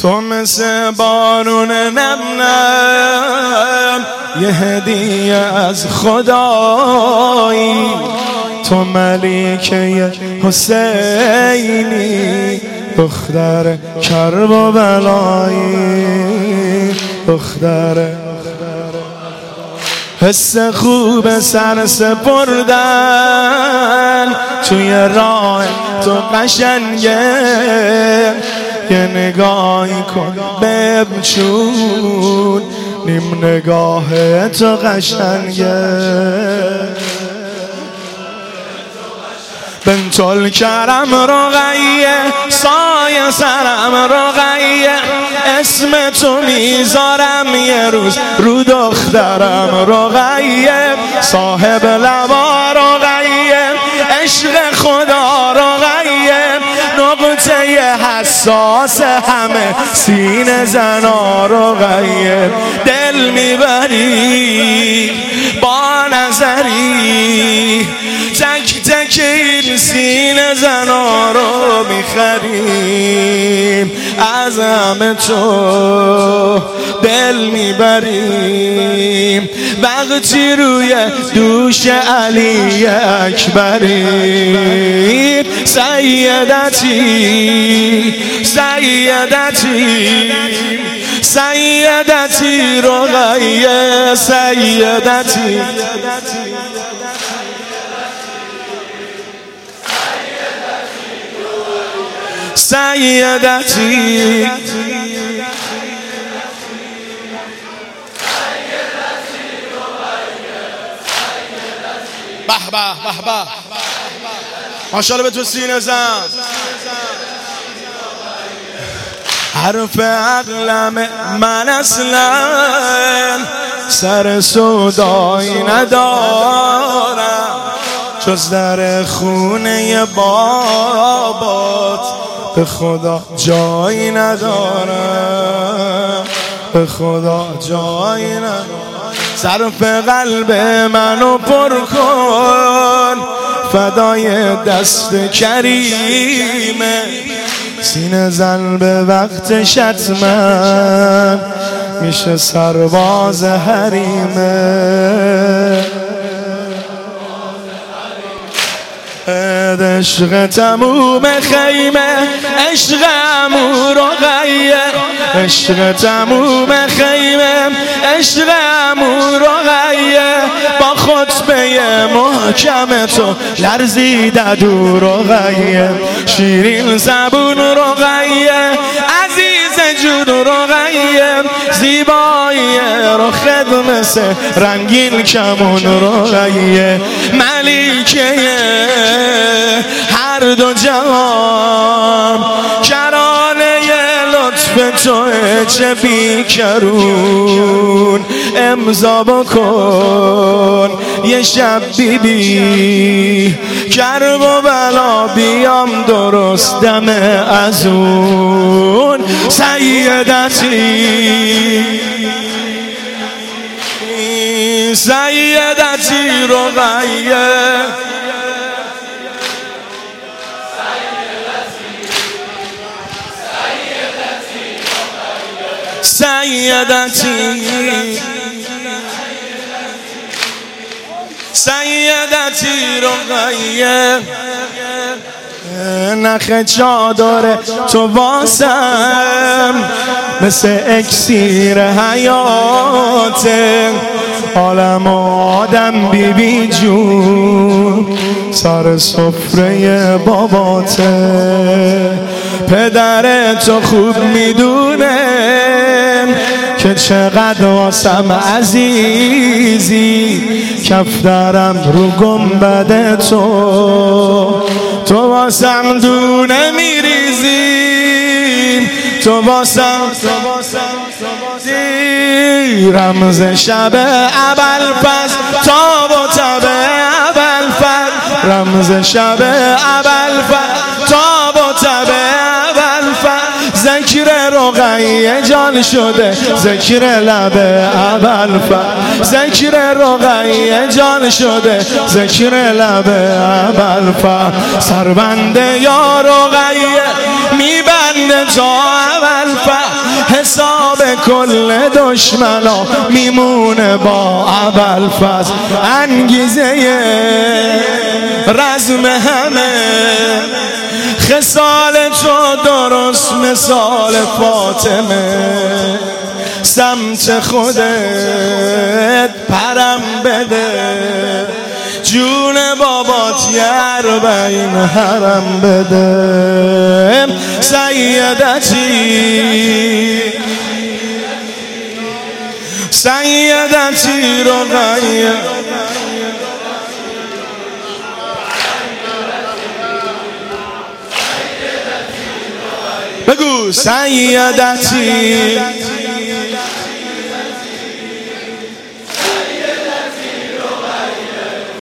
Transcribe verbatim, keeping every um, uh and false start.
تو مثل بارون نم نم یه هدیه از خدایی، تو ملیکه حسینی، دختر کرب و بلایی، دختر حس خوب سر سپردن توی راه تو قشنگه، یه نگاهی کن ببچون نیم نگاه تو قشنگه. بنت الکرم رقیه سایه سرم رقیه، اسم تو میذارم یه روز رو دخترم رقیه، صاحب لبا رقیه، عشق خدا رقیه، نقطه حساس همه سینه زنا رقیه، دل میبری با نظری، تک تک این سینه زنا رو میخریم، از همه تو دل میبریم، وقتی روی دوش علی اکبریم، سیدتی سیدتی سیدتی رقیه، سیدتی سیدتی به به به به ماشاءالله به تو سینه زن. حرف عقلم من اصلا سر سودایی ندارم، جز در خونه بابات به خدا جایی ندارم، به خدا جایی ندارم. ظرف قلب منو پر کن فدای دست کریمه، سینه زن به وقت شتمن میشه سرباز حریمه. عشق تموم خیمه، عشق عمو رقیه، عشق تموم خیمه، عشق عمو رقیه، با خطبه محکم تو لرزید عدو رقیه، شیرین زبون رقیه، عزیز جون رقیه، زیبایی رخت مثل رنگین کمون رقیه، ملیکه هر دو جهان، کرانه لطف تو چه بیکرون، امضا بکن یه شب بیبی، کرب و بلا بیام درست دم ازون، سیدتی سیدتی رقیه، سیدتی سیدتی رقیه، نخ چادر تو واسم مثل اکسیر حیاته، عالم آدم بی بی جون سر سفره باباته، پدر تو خوب میدونه که چقدر واسم عزیزی، کفترم رو گنبد تو، تو واسم دونه میریزی، تو واسم رمز شب ابوالفضل، تاب و تب ابوالفضل، رمز شب ابوالفضل، تاب و تب ابوالفضل، ذکر رقیه جان شده، ذکر لب ابوالفضل، ذکر رقیه جان شده، ذکر لب ابوالفضل، سربنده یا رقیه میبنده تا ابوالفضل، حساب کل دشمنا میمونه با ابوالفضل. انگیزه رزم همه خصال تو درست مثال فاطمه. سمت خودت پرم بده، جون بابات یار به این حرم بده. سیدتی سیدتی رقیه بگو سیدتی